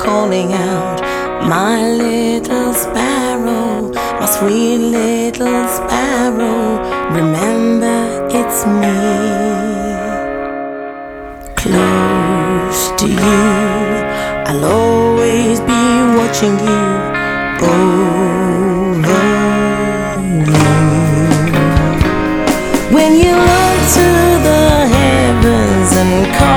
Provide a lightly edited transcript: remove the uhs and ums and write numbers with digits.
calling out, my little sparrow, my sweet little sparrow, remember it's me. Close to you, I'll always be watching you over you. When you look to the heavens and call